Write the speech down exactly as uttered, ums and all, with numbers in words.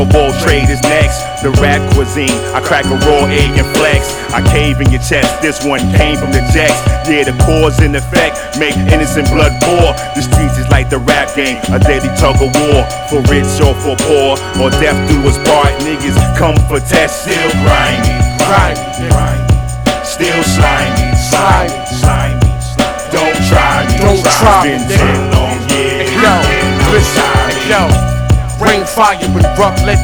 World trade is next, the rap cuisine. I crack a raw egg and flex. I cave in your chest, this one came from the jacks. Yeah, the cause and effect make innocent blood pour. The streets is like the rap game, a daily tug of war. For rich or for poor, or death do us part. Niggas come for test, still grimy, grimy, grimy. Still slimy, slimy, slimy. Don't try me, don't try me. It's been ten long years. Yo, listen, yo. Rain, fire, and rough, let